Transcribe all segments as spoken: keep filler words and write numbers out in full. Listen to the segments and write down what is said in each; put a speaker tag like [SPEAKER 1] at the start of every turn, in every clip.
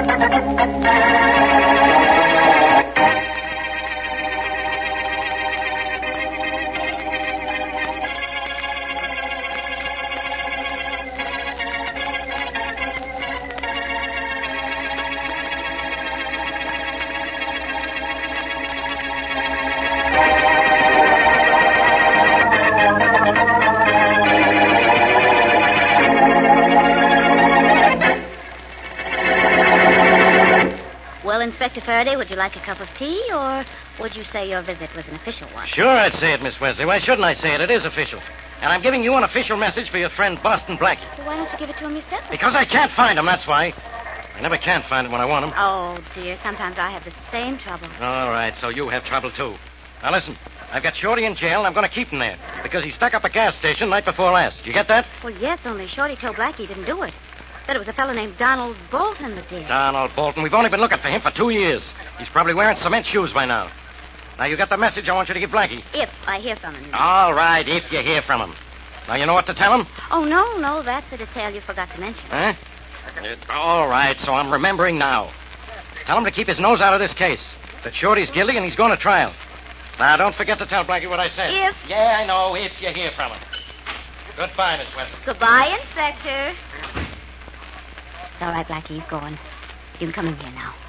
[SPEAKER 1] Inspector Faraday, would you like a cup of tea, or would you say your visit was an official one?
[SPEAKER 2] Sure, I'd say it, Miss Wesley. Why shouldn't I say it? It is official. And I'm giving you an official message for your friend Boston Blackie.
[SPEAKER 1] So why don't you give it to him yourself?
[SPEAKER 2] Because I can't find him, that's why. I never can find him when I want him.
[SPEAKER 1] Oh, dear, sometimes I have the same trouble.
[SPEAKER 2] All right, so you have trouble, too. Now, listen, I've got Shorty in jail, and I'm going to keep him there, because he stuck up a gas station night before last. You get that?
[SPEAKER 1] Well, yes, only Shorty told Blackie he didn't do it. Said it was a fellow named Donald Bolton that did.
[SPEAKER 2] Donald Bolton. We've only been looking for him for two years. He's probably wearing cement shoes by now. Now, you got the message I want you to give Blackie.
[SPEAKER 1] If I hear from him.
[SPEAKER 2] All right, if you hear from him. Now, you know what to tell him?
[SPEAKER 1] Oh, no, no, that's a detail you forgot to mention.
[SPEAKER 2] Huh? All right, so I'm remembering now. Tell him to keep his nose out of this case. That Shorty's guilty and he's going to trial. Now, don't forget to tell Blackie what I said.
[SPEAKER 1] If?
[SPEAKER 2] Yeah, I know, if you hear from him. Goodbye, Miss Wesley.
[SPEAKER 1] Goodbye, Inspector. It's all right, Blackie, he's going. You can come in here now.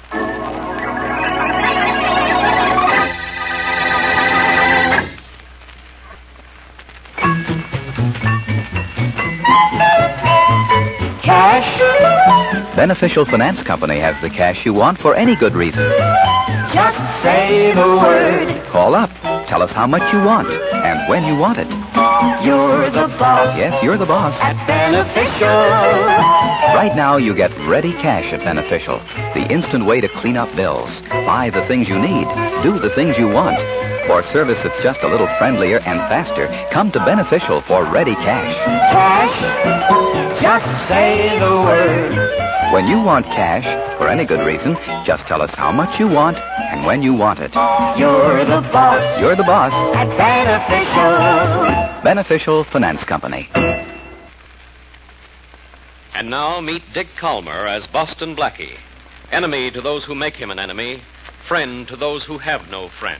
[SPEAKER 3] Cash. Beneficial Finance Company has the cash you want for any good reason.
[SPEAKER 4] Just say the word.
[SPEAKER 3] Call up. Tell us how much you want and when you want it.
[SPEAKER 4] You're the boss.
[SPEAKER 3] Yes, you're the boss.
[SPEAKER 4] At Beneficial.
[SPEAKER 3] Right now, you get ready cash at Beneficial. The instant way to clean up bills. Buy the things you need. Do the things you want. For service that's just a little friendlier and faster, come to Beneficial for ready cash.
[SPEAKER 4] Cash. Just say the word.
[SPEAKER 3] When you want cash, for any good reason, just tell us how much you want and when you want it.
[SPEAKER 4] You're the boss.
[SPEAKER 3] You're the boss.
[SPEAKER 4] At Beneficial.
[SPEAKER 3] Beneficial Finance Company.
[SPEAKER 5] And now meet Dick Calmer as Boston Blackie. Enemy to those who make him an enemy. Friend to those who have no friend.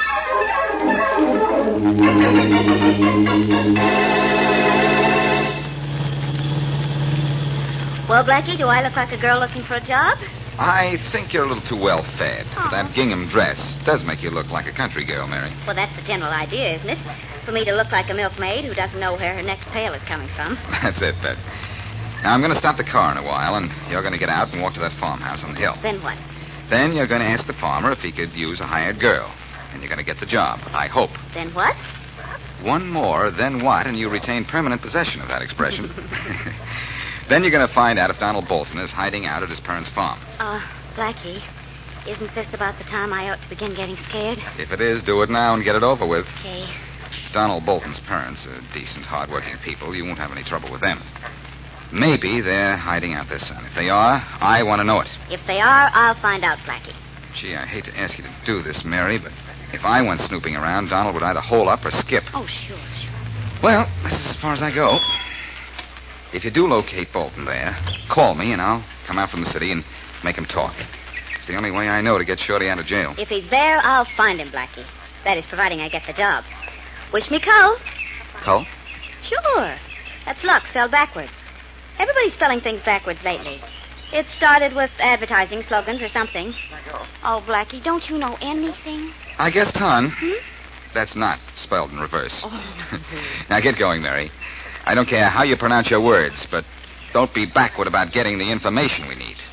[SPEAKER 1] Well, Blackie, do I look like a girl looking for a job?
[SPEAKER 6] I think you're a little too well fed.
[SPEAKER 1] Oh.
[SPEAKER 6] That gingham dress does make you look like a country girl, Mary.
[SPEAKER 1] Well, that's the general idea, isn't it? For me to look like a milkmaid who doesn't know where her next pail is coming from.
[SPEAKER 6] That's it, Bet. Now, I'm going to stop the car in a while, and you're going to get out and walk to that farmhouse on the hill.
[SPEAKER 1] Then what?
[SPEAKER 6] Then you're going to ask the farmer if he could use a hired girl. And you're going to get the job, I hope.
[SPEAKER 1] Then what?
[SPEAKER 6] One more, then what, and you retain permanent possession of that expression. Then you're going to find out if Donald Bolton is hiding out at his parents' farm.
[SPEAKER 1] Uh, Blackie, isn't this about the time I ought to begin getting scared?
[SPEAKER 6] If it is, do it now and get it over with.
[SPEAKER 1] Okay.
[SPEAKER 6] Donald Bolton's parents are decent, hard-working people. You won't have any trouble with them. Maybe they're hiding out their son. If they are, I want to know it.
[SPEAKER 1] If they are, I'll find out, Blackie.
[SPEAKER 6] Gee, I hate to ask you to do this, Mary, but if I went snooping around, Donald would either hole up or skip.
[SPEAKER 1] Oh, sure, sure.
[SPEAKER 6] Well, this is as far as I go. If you do locate Bolton there, call me and I'll come out from the city and make him talk. It's the only way I know to get Shorty out of jail.
[SPEAKER 1] If he's there, I'll find him, Blackie. That is, providing I get the job. Wish me cull.
[SPEAKER 6] Cull?
[SPEAKER 1] Sure. That's luck spelled backwards. Everybody's spelling things backwards lately. It started with advertising slogans or something. Oh, Blackie, don't you know anything?
[SPEAKER 6] I guess, Ton.
[SPEAKER 1] Hmm?
[SPEAKER 6] That's not spelled in reverse.
[SPEAKER 1] Oh.
[SPEAKER 6] Now get going, Mary. I don't care how you pronounce your words, but don't be backward about getting the information we need.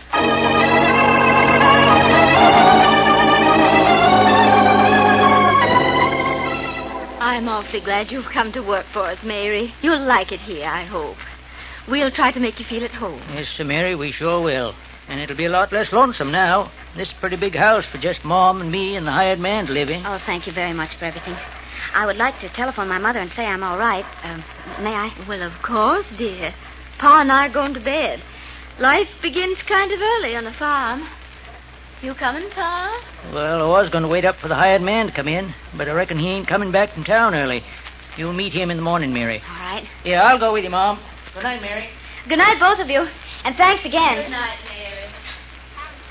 [SPEAKER 7] I'm awfully glad you've come to work for us, Mary. You'll like it here, I hope. We'll try to make you feel at home.
[SPEAKER 8] Yes, Sir Mary, we sure will. And it'll be a lot less lonesome now. This is a pretty big house for just Mom and me and the hired man to live in.
[SPEAKER 1] Oh, thank you very much for everything. I would like to telephone my mother and say I'm all right. Um, may I?
[SPEAKER 7] Well, of course, dear. Pa and I are going to bed. Life begins kind of early on a farm. You coming, Pa?
[SPEAKER 8] Well, I was going to wait up for the hired man to come in, but I reckon he ain't coming back from town early. You'll meet him in the morning, Mary.
[SPEAKER 1] All right.
[SPEAKER 8] Yeah, I'll go with you, Mom. Good night, Mary.
[SPEAKER 1] Good night, both of you. And thanks again.
[SPEAKER 7] Good night, Mary.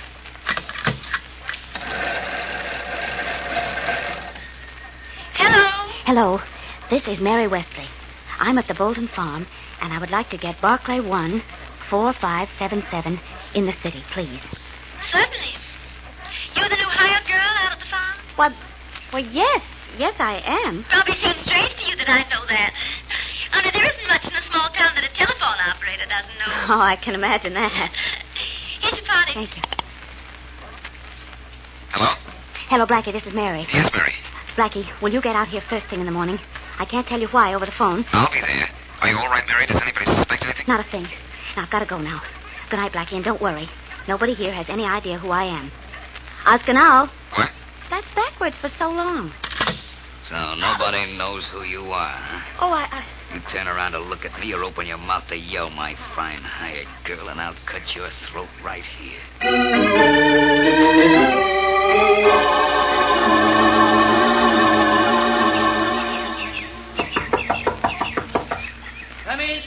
[SPEAKER 7] Hello?
[SPEAKER 1] Hello. This is Mary Wesley. I'm at the Bolton Farm, and I would like to get Barclay one, four five seven seven in the city, please.
[SPEAKER 7] Certainly. You the new hired girl out at the farm?
[SPEAKER 1] Well, well, yes. Yes, I am.
[SPEAKER 7] Probably seems strange to you that I know that. Only there isn't much in a small town that a telephone operator doesn't know.
[SPEAKER 1] Oh, I can imagine that.
[SPEAKER 7] Here's your party.
[SPEAKER 1] Thank you.
[SPEAKER 6] Hello?
[SPEAKER 1] Hello, Blackie. This is Mary.
[SPEAKER 6] Yes, Mary.
[SPEAKER 1] Blackie, will you get out here first thing in the morning? I can't tell you why over the phone.
[SPEAKER 6] I'll be there. Are you all right, Mary? Does anybody suspect anything?
[SPEAKER 1] Not a thing. Now, I've got to go now. Good night, Blackie, and don't worry. Nobody here has any idea who I am. Oscanal.
[SPEAKER 6] What?
[SPEAKER 1] That's backwards for so long.
[SPEAKER 9] So nobody knows who you are, huh?
[SPEAKER 1] Oh, I... I...
[SPEAKER 9] You turn around to look at me or open your mouth to yell, my fine hired girl, and I'll cut your throat right here.
[SPEAKER 8] Come in.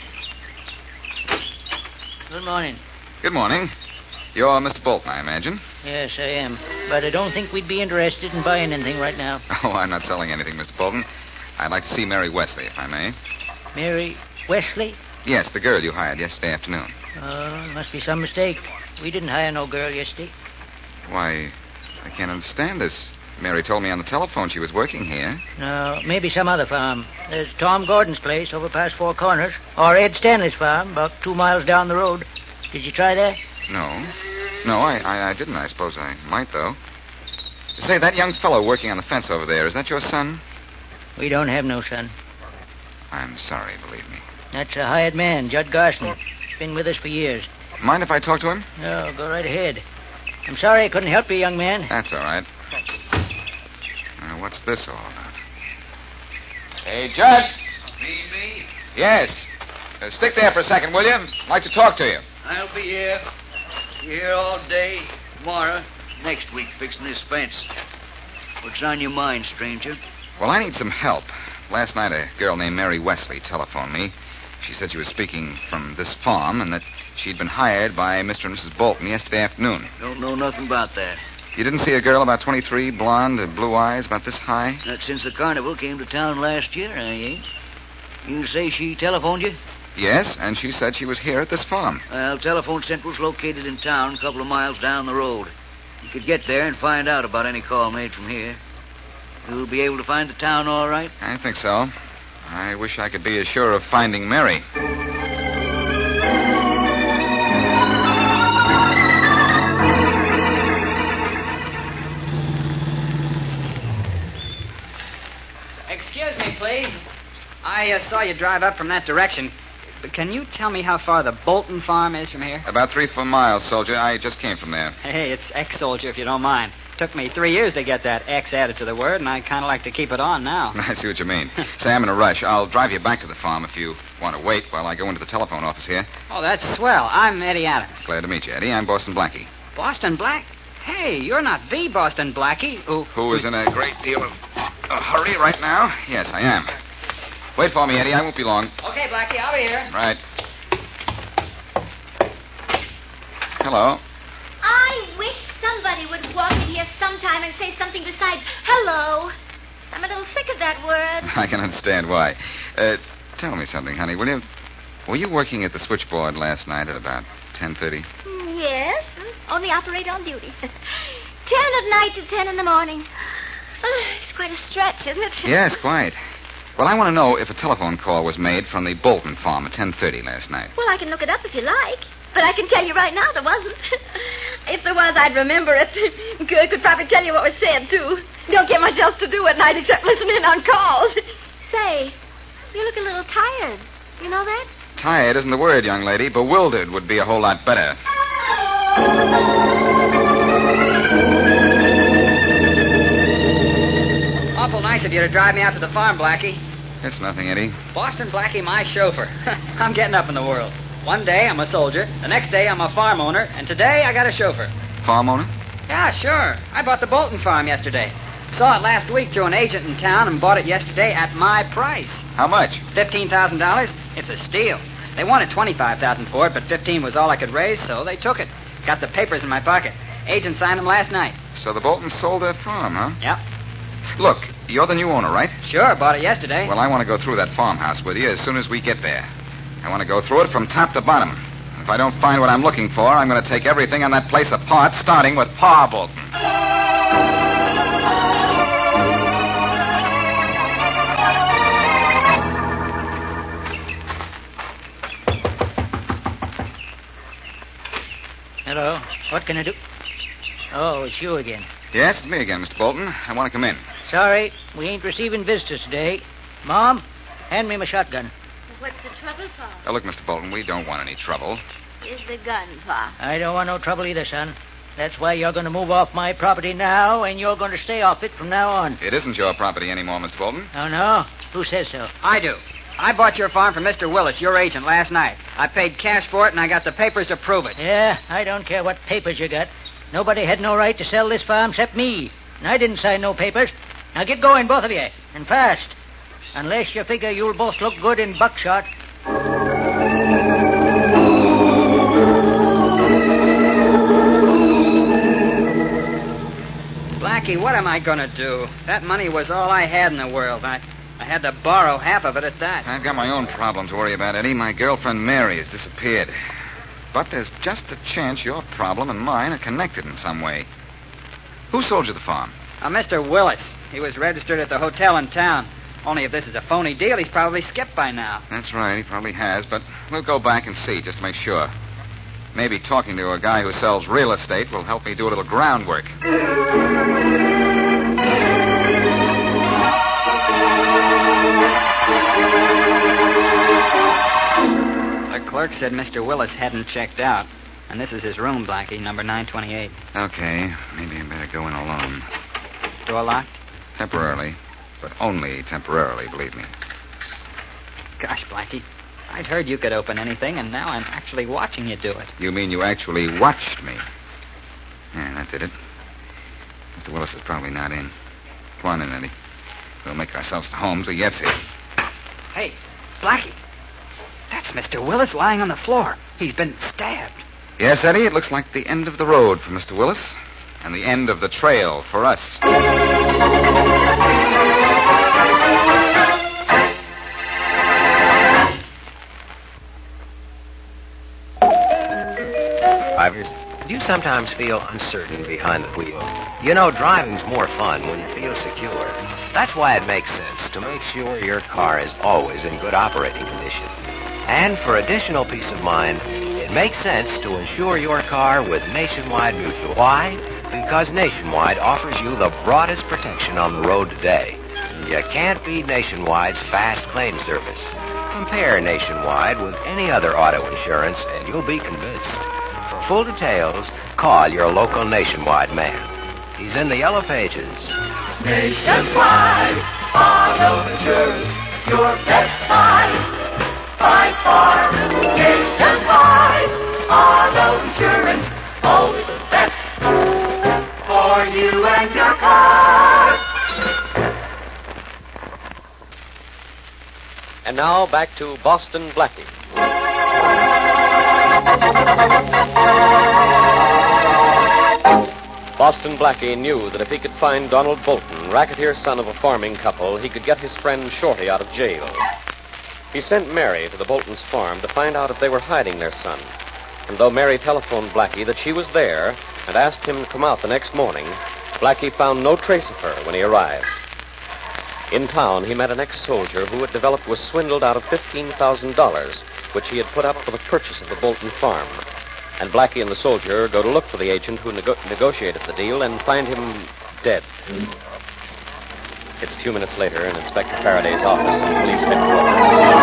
[SPEAKER 8] Good morning.
[SPEAKER 6] Good morning. You're Mister Bolton, I imagine.
[SPEAKER 8] Yes, I am. But I don't think we'd be interested in buying anything right now.
[SPEAKER 6] Oh, I'm not selling anything, Mister Bolton. I'd like to see Mary Wesley, if I may.
[SPEAKER 8] Mary Wesley?
[SPEAKER 6] Yes, the girl you hired yesterday afternoon.
[SPEAKER 8] Oh, must be some mistake. We didn't hire no girl yesterday.
[SPEAKER 6] Why, I can't understand this. Mary told me on the telephone she was working here.
[SPEAKER 8] No, maybe some other farm. There's Tom Gordon's place over past Four Corners. Or Ed Stanley's farm, about two miles down the road. Did you try that?
[SPEAKER 6] No. No, I, I, I didn't. I suppose I might, though. Say, that young fellow working on the fence over there, is that your son?
[SPEAKER 8] We don't have no son.
[SPEAKER 6] I'm sorry, believe me.
[SPEAKER 8] That's a hired man, Judd Garson. Been with us for years.
[SPEAKER 6] Mind if I talk to him?
[SPEAKER 8] No, go right ahead. I'm sorry I couldn't help you, young man.
[SPEAKER 6] That's all right. Now, what's this all about? Hey, Judd.
[SPEAKER 9] Me, me?
[SPEAKER 6] Yes. Uh, stick there for a second, will you? I'd like to talk to you.
[SPEAKER 9] I'll be here. Be here all day, tomorrow, next week, fixing this fence. What's on your mind, stranger?
[SPEAKER 6] Well, I need some help. Last night, a girl named Mary Wesley telephoned me. She said she was speaking from this farm and that she'd been hired by Mister and Missus Bolton yesterday afternoon.
[SPEAKER 9] Don't know nothing about that.
[SPEAKER 6] You didn't see a girl about twenty-three, blonde, uh, blue eyes, about this high?
[SPEAKER 9] Not since the carnival came to town last year, I ain't. You say she telephoned you?
[SPEAKER 6] Yes, and she said she was here at this farm.
[SPEAKER 9] Well, Telephone Central's located in town a couple of miles down the road. You could get there and find out about any call made from here. You'll be able to find the town all right?
[SPEAKER 6] I think so. I wish I could be as sure of finding Mary.
[SPEAKER 10] Excuse me, please. I uh, saw you drive up from that direction. But can you tell me how far the Bolton farm is from here?
[SPEAKER 6] About three, four miles, soldier. I just came from there.
[SPEAKER 10] Hey, it's ex-soldier, if you don't mind. Took me three years to get that X added to the word, and I kind of like to keep it on now.
[SPEAKER 6] I see what you mean. Say, I'm in a rush. I'll drive you back to the farm if you want to wait while I go into the telephone office here.
[SPEAKER 10] Oh, that's swell. I'm Eddie Adams.
[SPEAKER 6] Glad to meet you, Eddie. I'm Boston Blackie.
[SPEAKER 10] Boston Black? Hey, you're not the Boston Blackie. Who,
[SPEAKER 6] Who is in a great deal of a hurry right now? Yes, I am. Wait for me, Eddie. I won't be long.
[SPEAKER 10] Okay, Blackie, I'll be here.
[SPEAKER 6] Right. Hello.
[SPEAKER 7] I wish somebody would walk in here sometime and say something besides hello. I'm a little sick of that word.
[SPEAKER 6] I can understand why. Uh, tell me something, honey, will you? Were you working at the switchboard last night at about ten thirty?
[SPEAKER 7] Mm, yes, only operate on duty. ten at night to ten in the morning. Oh, it's quite a stretch, isn't it?
[SPEAKER 6] Yes, quite. Well, I want to know if a telephone call was made from the Bolton farm at ten thirty last night.
[SPEAKER 7] Well, I can look it up if you like. But I can tell you right now there wasn't. If there was, I'd remember it. Could, could probably tell you what was said, too. Don't get much else to do at night except listen in on calls. Say, you look a little tired. You know that?
[SPEAKER 6] Tired isn't the word, young lady. Bewildered would be a whole lot better.
[SPEAKER 10] Awful nice of you to drive me out to the farm, Blackie.
[SPEAKER 6] It's nothing, Eddie.
[SPEAKER 10] Boston Blackie, my chauffeur. I'm getting up in the world. One day I'm a soldier, the next day I'm a farm owner, and today I got a chauffeur.
[SPEAKER 6] Farm owner?
[SPEAKER 10] Yeah, sure. I bought the Bolton farm yesterday. Saw it last week through an agent in town and bought it yesterday at my price.
[SPEAKER 6] How much?
[SPEAKER 10] fifteen thousand dollars. It's a steal. They wanted twenty-five thousand dollars for it, but fifteen was all I could raise, so they took it. Got the papers in my pocket. Agent signed them last night.
[SPEAKER 6] So the Boltons sold their farm, huh?
[SPEAKER 10] Yep.
[SPEAKER 6] Look, you're the new owner, right?
[SPEAKER 10] Sure, bought it yesterday.
[SPEAKER 6] Well, I want to go through that farmhouse with you as soon as we get there. I want to go through it from top to bottom. If I don't find what I'm looking for, I'm going to take everything on that place apart, starting with Pa Bolton.
[SPEAKER 8] Hello. What can I do? Oh, it's you again.
[SPEAKER 6] Yes, it's me again, Mister Bolton. I want to come in.
[SPEAKER 8] Sorry, we ain't receiving visitors today. Mom, hand me my shotgun.
[SPEAKER 7] What's the trouble, Pa?
[SPEAKER 6] Now, look, Mister Bolton, we don't want any trouble.
[SPEAKER 7] Here's the gun, Pa.
[SPEAKER 8] I don't want no trouble either, son. That's why you're going to move off my property now, and you're going to stay off it from now on.
[SPEAKER 6] It isn't your property anymore, Mister Bolton.
[SPEAKER 8] Oh, no? Who says so?
[SPEAKER 10] I do. I bought your farm from Mister Willis, your agent, last night. I paid cash for it, and I got the papers to prove it.
[SPEAKER 8] Yeah, I don't care what papers you got. Nobody had no right to sell this farm except me. And I didn't sign no papers. Now get going, both of you, and fast. Unless you figure you'll both look good in buckshot.
[SPEAKER 10] Blackie, what am I going to do? That money was all I had in the world. I, I had to borrow half of it at that.
[SPEAKER 6] I've got my own problem to worry about, Eddie. My girlfriend Mary has disappeared. But there's just a chance your problem and mine are connected in some way. Who sold you the farm?
[SPEAKER 10] Uh, Mister Willis. He was registered at the hotel in town. Only if this is a phony deal, he's probably skipped by now.
[SPEAKER 6] That's right, he probably has, but we'll go back and see, just to make sure. Maybe talking to a guy who sells real estate will help me do a little groundwork.
[SPEAKER 10] The clerk said Mister Willis hadn't checked out. And this is his room, Blackie, number nine twenty-eight.
[SPEAKER 6] Okay, maybe I better go in alone.
[SPEAKER 10] Door locked?
[SPEAKER 6] Temporarily, but only temporarily, believe me.
[SPEAKER 10] Gosh, Blackie, I'd heard you could open anything, and now I'm actually watching you do it.
[SPEAKER 6] You mean you actually watched me? Yeah, that did it. Mister Willis is probably not in. Come on in, Eddie. We'll make ourselves to home till he gets here.
[SPEAKER 10] Hey, Blackie, that's Mister Willis lying on the floor. He's been stabbed.
[SPEAKER 6] Yes, Eddie, it looks like the end of the road for Mister Willis, and the end of the trail for us.
[SPEAKER 11] Drivers, do you sometimes feel uncertain behind the wheel? You know, driving's more fun when you feel secure. That's why it makes sense to make sure your car is always in good operating condition. And for additional peace of mind, it makes sense to insure your car with Nationwide Mutual. Why? Because Nationwide offers you the broadest protection on the road today. You can't beat Nationwide's fast claim service. Compare Nationwide with any other auto insurance, and you'll be convinced. For full details, call your local Nationwide man. He's in the yellow pages.
[SPEAKER 4] Nationwide Auto Insurance, your best buy. By far, Nationwide Auto Insurance, always the best for you and your car.
[SPEAKER 5] And now back to Boston Blackie. Boston Blackie knew that if he could find Donald Bolton, racketeer son of a farming couple, he could get his friend Shorty out of jail. He sent Mary to the Bolton's farm to find out if they were hiding their son. And though Mary telephoned Blackie that she was there and asked him to come out the next morning, Blackie found no trace of her when he arrived. In town, he met an ex-soldier who, it developed, was swindled out of fifteen thousand dollars, which he had put up for the purchase of the Bolton farm. And Blackie and the soldier go to look for the agent who nego- negotiated the deal and find him dead. It's a few minutes later in Inspector Faraday's office in police headquarters.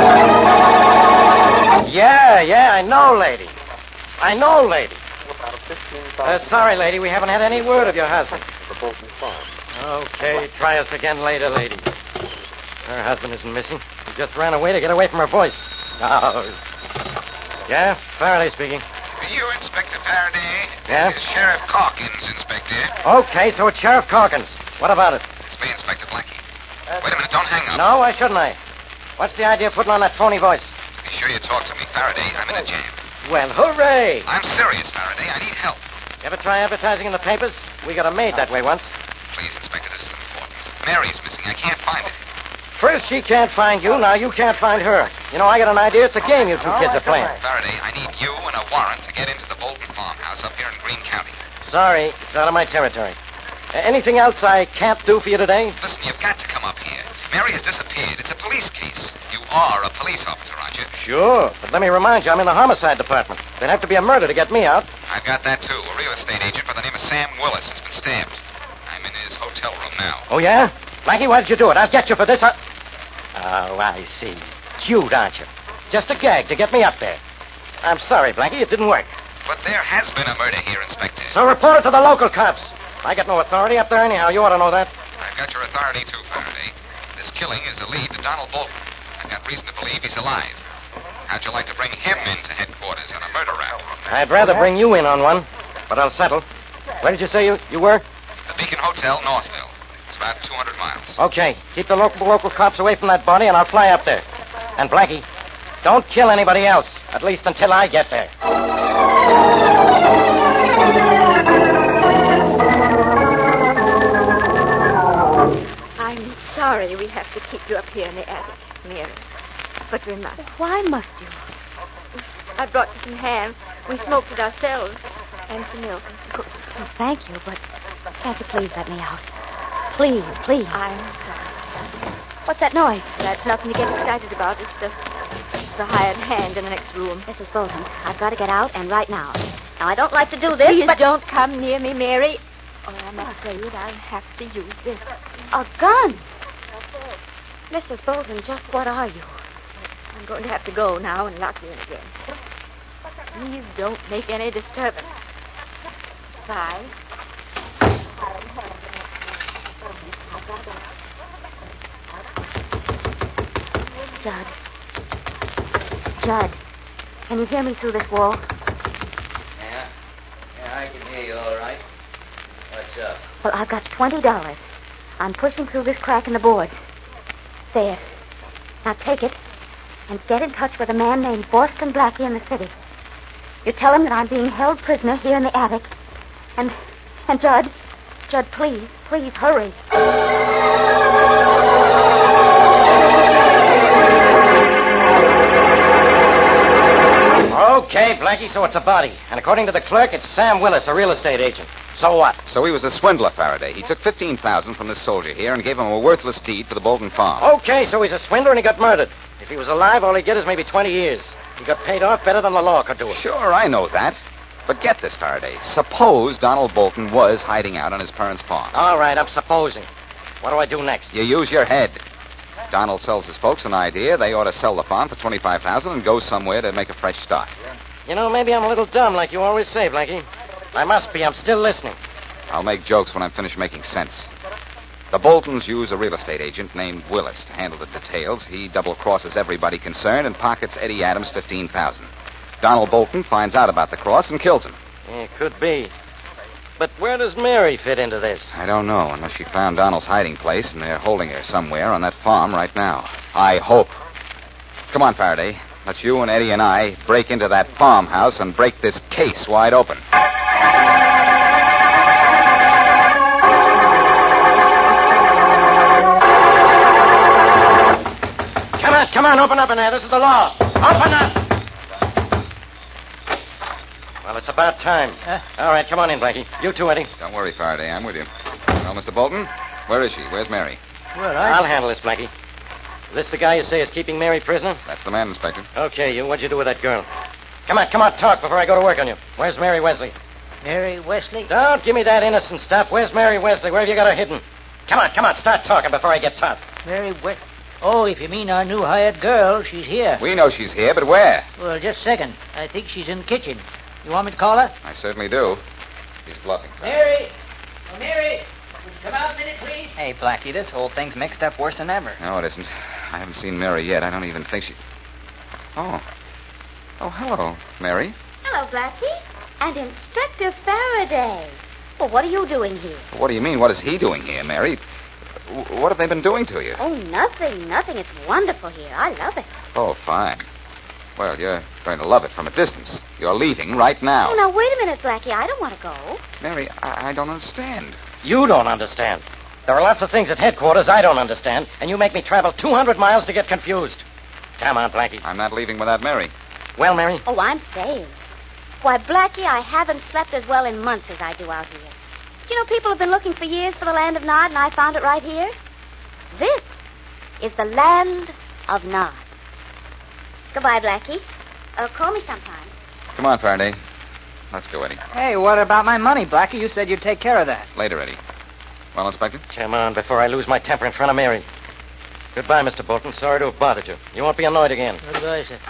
[SPEAKER 2] Yeah, yeah, I know, lady. I know, lady. Uh, sorry, lady, we haven't had any word of your husband.
[SPEAKER 5] The Bolton farm.
[SPEAKER 2] Okay, try us again later, lady. Her husband isn't missing. He just ran away to get away from her voice. Oh. Yeah, Faraday speaking.
[SPEAKER 6] You, Inspector Faraday?
[SPEAKER 2] Yeah?
[SPEAKER 6] This is Sheriff Calkins, Inspector.
[SPEAKER 2] Okay, so it's Sheriff Calkins. What about it?
[SPEAKER 6] It's me, Inspector Blackie. Wait a minute, don't hang up.
[SPEAKER 2] No, why shouldn't I? What's the idea of putting on that phony voice?
[SPEAKER 6] Be sure you talk to me, Faraday. I'm in a jam.
[SPEAKER 2] Well, hooray!
[SPEAKER 6] I'm serious, Faraday. I need help.
[SPEAKER 2] You ever try advertising in the papers? We got a maid that way once.
[SPEAKER 6] Please, Inspector, this is important. Mary's missing. I can't find her.
[SPEAKER 2] First she can't find you, now you can't find her. You know, I got an idea. It's a game you two kids are playing.
[SPEAKER 6] Faraday, I need you and a warrant to get into the Bolton farmhouse up here in Greene County.
[SPEAKER 2] Sorry, it's out of my territory. Uh, anything else I can't do for you today?
[SPEAKER 6] Listen, you've got to come up here. Mary has disappeared. It's a police case. You are a police officer, aren't you?
[SPEAKER 2] Sure, but let me remind you, I'm in the homicide department. There'd have to be a murder to get me out.
[SPEAKER 6] I've got that, too. A real estate agent by the name of Sam Willis has been stabbed. I'm in his hotel room now.
[SPEAKER 2] Oh, yeah? Blackie, why did you do it? I'll get you for this. I... Oh, I see. Cute, aren't you? Just a gag to get me up there. I'm sorry, Blackie, it didn't work.
[SPEAKER 6] But there has been a murder here, Inspector.
[SPEAKER 2] So report it to the local cops. I got no authority up there anyhow. You ought to know that.
[SPEAKER 6] I've got your authority, too, Faraday. This killing is a lead to Donald Bolton. I've got reason to believe he's alive. How'd you like to bring him into headquarters on a murder rap?
[SPEAKER 2] I'd rather bring you in on one, but I'll settle. Where did you say you, you were?
[SPEAKER 6] The Beacon Hotel, Northville. It's about two hundred miles.
[SPEAKER 2] Okay. Keep the local local cops away from that body, and I'll fly up there. And, Blackie, don't kill anybody else, at least until I get there.
[SPEAKER 7] I'm sorry we have to keep you up here in the attic, Mary. But we must.
[SPEAKER 1] Why must you?
[SPEAKER 7] I brought you some ham. We smoked it ourselves. And some milk and some cookies.
[SPEAKER 1] Oh, thank you, but can't you please let me out? Please, please.
[SPEAKER 7] I'm sorry.
[SPEAKER 1] What's that noise?
[SPEAKER 7] That's nothing to get excited about. It's the, it's the hired hand in the next room.
[SPEAKER 1] Missus Bolton, I've got to get out, and right now. Now, I don't like to do this,
[SPEAKER 7] Please
[SPEAKER 1] but...
[SPEAKER 7] don't come near me, Mary. Or I'm afraid I'll have to use this.
[SPEAKER 1] A gun? Missus Bolton, just what are you?
[SPEAKER 7] I'm going to have to go now and lock you in again. Please don't make any disturbance. Bye.
[SPEAKER 1] Judd. Judd, can you hear me through this wall?
[SPEAKER 9] Yeah. Yeah, I can hear you all right. What's up?
[SPEAKER 1] Well, I've got twenty dollars. I'm pushing through this crack in the boards. There. Now take it and get in touch with a man named Boston Blackie in the city. You tell him that I'm being held prisoner here in the attic. And, and Judd, Judd, please, please hurry.
[SPEAKER 2] Okay, Blackie, so it's a body. And according to the clerk, it's Sam Willis, a real estate agent. So what?
[SPEAKER 6] So he was a swindler, Faraday. He took fifteen thousand dollars from this soldier here and gave him a worthless deed for the Bolton farm.
[SPEAKER 2] Okay, so he's a swindler and he got murdered. If he was alive, all he'd get is maybe twenty years. He got paid off better than the law could do it.
[SPEAKER 6] Sure, I know that. But get this, Faraday. Suppose Donald Bolton was hiding out on his parents' farm.
[SPEAKER 2] All right, I'm supposing. What do I do next?
[SPEAKER 6] You use your head. Donald sells his folks an idea. They ought to sell the farm for twenty-five thousand dollars and go somewhere to make a fresh start.
[SPEAKER 2] You know, maybe I'm a little dumb, like you always say, Blackie. I must be. I'm still listening.
[SPEAKER 6] I'll make jokes when I'm finished making sense. The Boltons use a real estate agent named Willis to handle the details. He double-crosses everybody concerned and pockets Eddie Adams fifteen thousand dollars. Donald Bolton finds out about the cross and kills him.
[SPEAKER 2] Yeah, could be. But where does Mary fit into this?
[SPEAKER 6] I don't know, unless she found Donald's hiding place and they're holding her somewhere on that farm right now. I hope. Come on, Faraday. Let's you and Eddie and I break into that farmhouse and break this case wide open.
[SPEAKER 2] Come on, come on, open up in there. This is the law. Open up! Well, it's about time.
[SPEAKER 8] Huh?
[SPEAKER 2] All right, come on in, Blackie. You too, Eddie.
[SPEAKER 6] Don't worry, Faraday. I'm with you. Well, Mister Bolton, where is she? Where's Mary?
[SPEAKER 8] Well, I...
[SPEAKER 2] I'll handle this, Blackie. Is this the guy you say is keeping Mary prisoner?
[SPEAKER 6] That's the man, Inspector.
[SPEAKER 2] Okay, you. What'd you do with that girl? Come on, come on, talk before I go to work on you. Where's Mary Wesley?
[SPEAKER 8] Mary Wesley?
[SPEAKER 2] Don't give me that innocent stuff. Where's Mary Wesley? Where have you got her hidden? Come on, come on, start talking before I get tough.
[SPEAKER 8] Mary Wesley? Oh, if you mean our new hired girl, she's here.
[SPEAKER 6] We know she's here, but where?
[SPEAKER 8] Well, just a second. I think she's in the kitchen. You want me to call her?
[SPEAKER 6] I certainly do. He's bluffing.
[SPEAKER 8] Mary! Oh, Mary! Would you come out a minute, please?
[SPEAKER 10] Hey, Blackie, this whole thing's mixed up worse than ever.
[SPEAKER 6] No, it isn't. I haven't seen Mary yet. I don't even think she... Oh. Oh, hello, Mary.
[SPEAKER 1] Hello, Blackie. And Inspector Faraday. Well, what are you doing here?
[SPEAKER 6] What do you mean? What is he doing here, Mary? W- What have they been doing to you?
[SPEAKER 1] Oh, nothing, nothing. It's wonderful here. I love it.
[SPEAKER 6] Oh, fine. Well, you're going to love it from a distance. You're leaving right now.
[SPEAKER 1] Oh, now, wait a minute, Blackie. I don't want to go.
[SPEAKER 6] Mary, I, I don't understand.
[SPEAKER 2] You don't understand. There are lots of things at headquarters I don't understand, and you make me travel two hundred miles to get confused. Come on, Blackie.
[SPEAKER 6] I'm not leaving without Mary.
[SPEAKER 2] Well, Mary?
[SPEAKER 1] Oh, I'm staying. Why, Blackie, I haven't slept as well in months as I do out here. Do you know, people have been looking for years for the land of Nod, and I found it right here. This is the land of Nod. Goodbye, Blackie. Uh, call me sometime.
[SPEAKER 6] Come on, Faraday. Let's go, Eddie.
[SPEAKER 10] Hey, what about my money, Blackie? You said you'd take care of that.
[SPEAKER 6] Later, Eddie. Well, Inspector?
[SPEAKER 2] Come on, before I lose my temper in front of Mary. Goodbye, Mister Bolton. Sorry to have bothered you. You won't be annoyed again.
[SPEAKER 8] Goodbye, sir.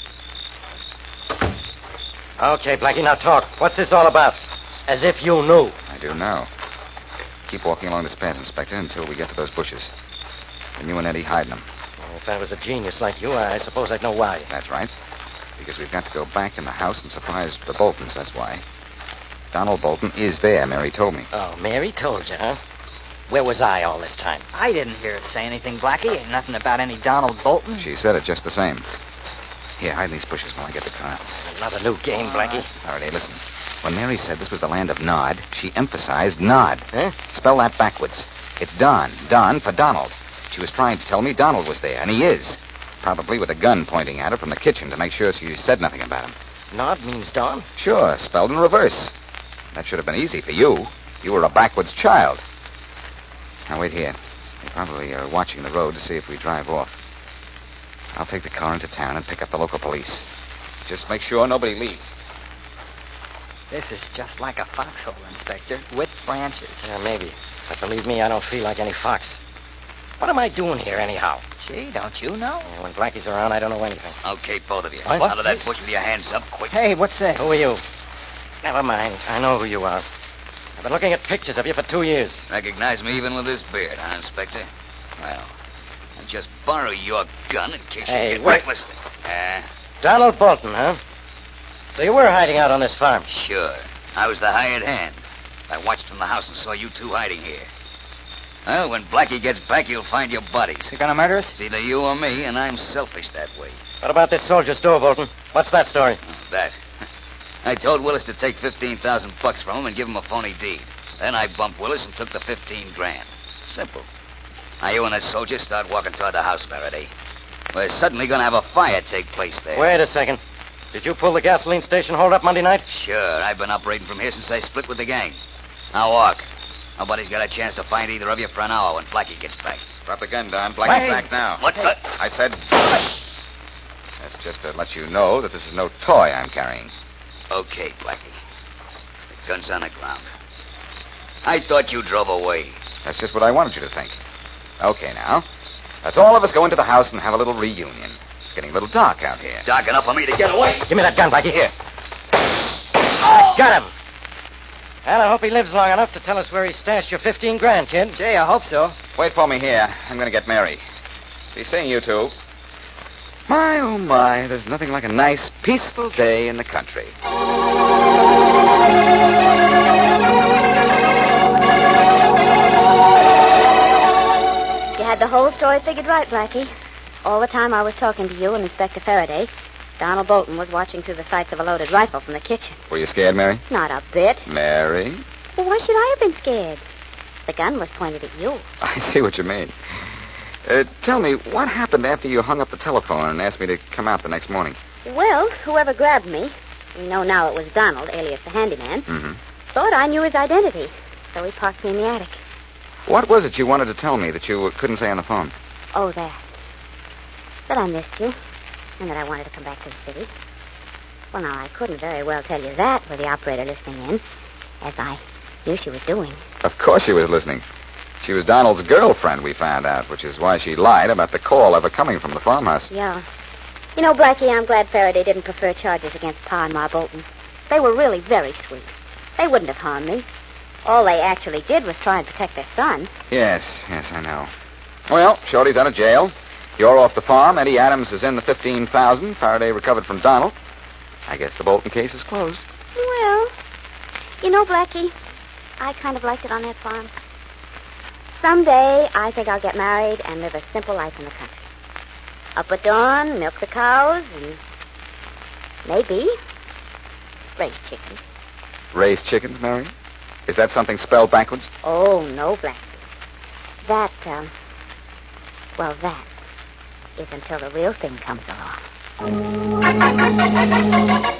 [SPEAKER 2] Okay, Blackie, now talk. What's this all about? As if you knew.
[SPEAKER 6] I do now. Keep walking along this path, Inspector, until we get to those bushes. And you and Eddie hide them.
[SPEAKER 2] Well, if I was a genius like you, I suppose I'd know why.
[SPEAKER 6] That's right. Because we've got to go back in the house and surprise the Boltons, that's why. Donald Bolton is there, Mary told me.
[SPEAKER 2] Oh, Mary told you, huh? Where was I all this time?
[SPEAKER 10] I didn't hear her say anything, Blackie. Ain't nothing about any Donald Bolton.
[SPEAKER 6] She said it just the same. Here, hide in these bushes while I get the car.
[SPEAKER 2] Another new game, Blackie.
[SPEAKER 6] Faraday, listen. When Mary said this was the land of Nod, she emphasized Nod.
[SPEAKER 2] Huh?
[SPEAKER 6] Spell that backwards. It's Don. Don for Donald. She was trying to tell me Donald was there, and he is. Probably with a gun pointing at her from the kitchen to make sure she said nothing about him.
[SPEAKER 2] Nod means Don?
[SPEAKER 6] Sure, spelled in reverse. That should have been easy for you. You were a backwards child. Now, wait here. They probably are watching the road to see if we drive off. I'll take the car into town and pick up the local police. Just make sure nobody leaves.
[SPEAKER 10] This is just like a foxhole, Inspector, with branches.
[SPEAKER 2] Yeah, maybe. But believe me, I don't feel like any fox. What am I doing here, anyhow?
[SPEAKER 10] Gee, don't you know?
[SPEAKER 2] Yeah, when Blackie's around, I don't know anything.
[SPEAKER 9] Okay, both of you.
[SPEAKER 2] What?
[SPEAKER 9] Out of that bush with your hands up, quick.
[SPEAKER 10] Hey, what's this?
[SPEAKER 2] Who are you? Never mind. I know who you are. I've been looking at pictures of you for two years.
[SPEAKER 9] Recognize me even with this beard, huh, Inspector? Well, I'll just borrow your gun in case
[SPEAKER 2] Hey,
[SPEAKER 9] you get
[SPEAKER 2] wait.
[SPEAKER 9] reckless. Uh,
[SPEAKER 2] Donald Bolton, huh? So you were hiding out on this farm?
[SPEAKER 9] Sure. I was the hired hand. I watched from the house and saw you two hiding here. Well, when Blackie gets back, you'll find your bodies.
[SPEAKER 10] You gonna murder us?
[SPEAKER 9] It's either you or me, and I'm selfish that way.
[SPEAKER 2] What about this soldier store, Bolton? What's that story?
[SPEAKER 9] Oh, that. I told Willis to take fifteen thousand bucks from him and give him a phony deed. Then I bumped Willis and took the fifteen grand. Simple. Now you and that soldier start walking toward the house, Faraday. We're suddenly going to have a fire take place there.
[SPEAKER 2] Wait a second. Did you pull the gasoline station hold up Monday night?
[SPEAKER 9] Sure. I've been operating from here since I split with the gang. Now walk. Nobody's got a chance to find either of you for an hour when Blackie gets back.
[SPEAKER 6] Drop the gun, Don. Blackie's
[SPEAKER 9] Hey.
[SPEAKER 6] back now.
[SPEAKER 9] What the?
[SPEAKER 6] I said... That's just to let you know that this is no toy I'm carrying.
[SPEAKER 9] Okay, Blackie. The gun's on the ground. I thought you drove away.
[SPEAKER 6] That's just what I wanted you to think. Okay, now. Let's all of us go into the house and have a little reunion. It's getting a little dark out here.
[SPEAKER 9] Dark enough for me to get away.
[SPEAKER 2] Give me that gun, Blackie. Here. I got him. Well, I hope he lives long enough to tell us where he stashed your fifteen grand, kid.
[SPEAKER 10] Gee, I hope so.
[SPEAKER 6] Wait for me here. I'm going to get Mary. Be seeing you two. My, oh, my. There's nothing like a nice, peaceful day in the country.
[SPEAKER 1] You had the whole story figured right, Blackie. All the time I was talking to you and Inspector Faraday, Donald Bolton was watching through the sights of a loaded rifle from the kitchen.
[SPEAKER 6] Were you scared, Mary?
[SPEAKER 1] Not a bit.
[SPEAKER 6] Mary?
[SPEAKER 1] Well, why should I have been scared? The gun was pointed at you.
[SPEAKER 6] I see what you mean. Uh, tell me, what happened after you hung up the telephone and asked me to come out the next morning?
[SPEAKER 1] Well, whoever grabbed me, we know now it was Donald, alias the handyman,
[SPEAKER 6] Mm-hmm.
[SPEAKER 1] thought I knew his identity, so he parked me in the attic.
[SPEAKER 6] What was it you wanted to tell me that you couldn't say on the phone?
[SPEAKER 1] Oh, that. That I missed you, and that I wanted to come back to the city. Well, now, I couldn't very well tell you that with the operator listening in, as I knew she was doing.
[SPEAKER 6] Of course she was listening. She was Donald's girlfriend, we found out, which is why she lied about the call ever coming from the farmhouse.
[SPEAKER 1] Yeah. You know, Blackie, I'm glad Faraday didn't prefer charges against Pa and Ma Bolton. They were really very sweet. They wouldn't have harmed me. All they actually did was try and protect their son.
[SPEAKER 6] Yes, yes, I know. Well, Shorty's out of jail. You're off the farm. Eddie Adams is in the fifteen thousand Faraday recovered from Donald. I guess the Bolton case is closed.
[SPEAKER 1] Well, you know, Blackie, I kind of liked it on that farm. Someday, I think I'll get married and live a simple life in the country. Up at dawn, milk the cows, and Maybe. Raise chickens.
[SPEAKER 6] Raise chickens, Mary? Is that something spelled backwards?
[SPEAKER 1] Oh, no, Blackie. That, um... Well, that is until the real thing comes along.